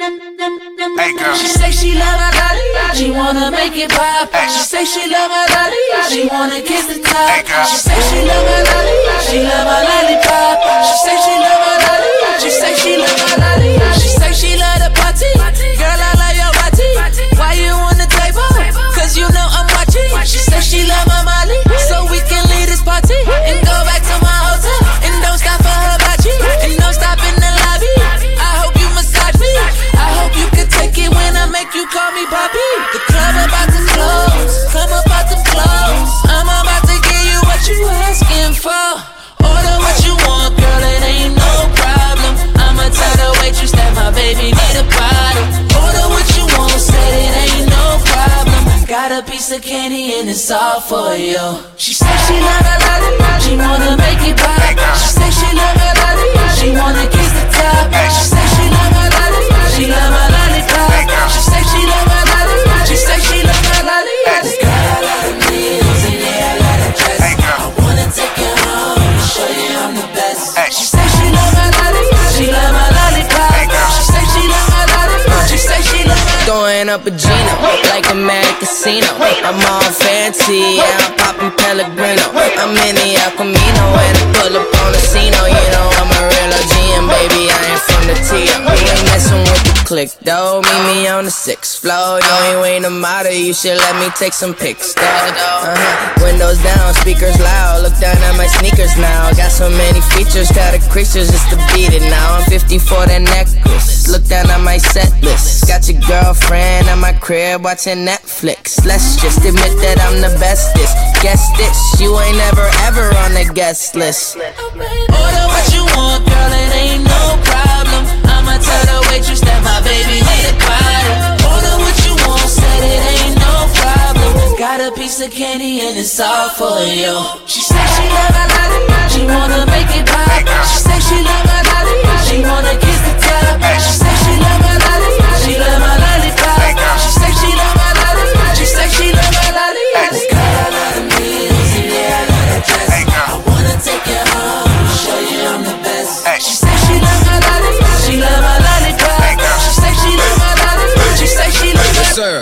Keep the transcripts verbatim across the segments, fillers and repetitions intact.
Hey girl. She say she love my body, she wanna make it pop. She say she love my body, she wanna kiss the top. Hey girl. She say she love my body, she love my lollipop. She say she love my body, she say she love my lolly. She say she love the party, girl I love your body. Why you on the table? Cause you know I'm watching. She say she love my Molly, so we can leave this party and go back to my hotel. And don't stop for her body, and don't stop in the lobby. I hope you massage me, I hope you can take it when I make you call me Poppy. The club about to close, come about to close. I'm about to give you what you asking for. Order what you want, girl, it ain't no problem. I'ma tell the waitress that my baby need a bottle. Order what you want, said it ain't no problem. Got a piece of candy and it's all for you. She say she love her lolly, she wanna make it pop. She say she love her lolly, she wanna kiss the top. She say she love her lolly, she love her lollipop. She say she love her lolly, she say she love her lolly. I just got a lot of needles in there, a lot of dress. I wanna take you home and show you I'm the best. She say she love her lolly, she love her lollipop. She say she love her lolly, she say she love her. Throwing up a Gino, like a mad casino. I'm all fancy, yeah, I'm poppin' Pellegrino. I'm in the El Camino, and I pull up on the scene. You know I'm a real O G, and baby, I ain't from the T. We ain't messin' with the click, though. Meet me on the sixth floor. Yo, you ain't a model, you should let me take some pics, though. Uh-huh. Windows down, speakers loud. Look down at my sneakers now. Got so many features, got a creatures just to beat it now. I'm fifty for that necklace. Look down at my set list. Got your girlfriend at my crib watching Netflix. Let's just admit that I'm the bestest. Guess this, you ain't never ever on the guest list. Order what you want, girl, it ain't no problem. I'ma tell the waitress that my baby need a bottle. Order what you want, said it ain't no problem. Got a piece of candy and it's all for you. She say she love her lolly, she wanna make it pop. She say she love her lolly, she wanna kiss the top. She say she love her lolly, she love her lollipop. She say she love her lolly, she say she love her lolly. I just got a lot of needles in there, a lot of dress. I wanna take you home and show you I'm the best. She say she love her lolly, she love her lollipop. She say she love her lolly, she say she love her. Sir,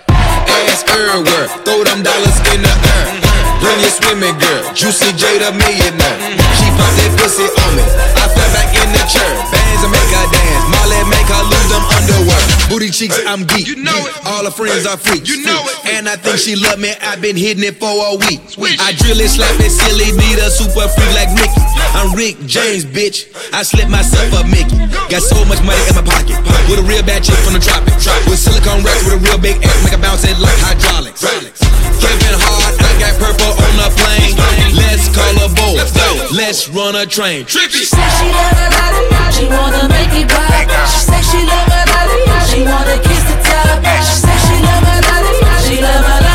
ass everywhere, throw them dollars in the air. Bring your swimming girl, Juicy J the millionaire. She pop that pussy on me, I fell back in the chair. Bands and make her dance, Molly make her lose them underwear. Booty cheeks, I'm geek, you know it. All her friends are freaks, you know it. And I think she love me, I've been hitting it for a week. I drill it, slap it, silly, need a super freak like Mickey. I'm Rick James, bitch, I slipped myself a Mickey. Got so much money in my pocket, with a real bad chick from the tropics. With silicone racks, with a real big ass, make a bounce it like hydraulics. Kevin Hart, I got purple on the plane. Let's call a boat, let's run a train. Trippy. She say she love her lolly, she wanna make it pop. She say she love her lolly, she wanna kiss the top. She say she love her lolly, she love her lolly.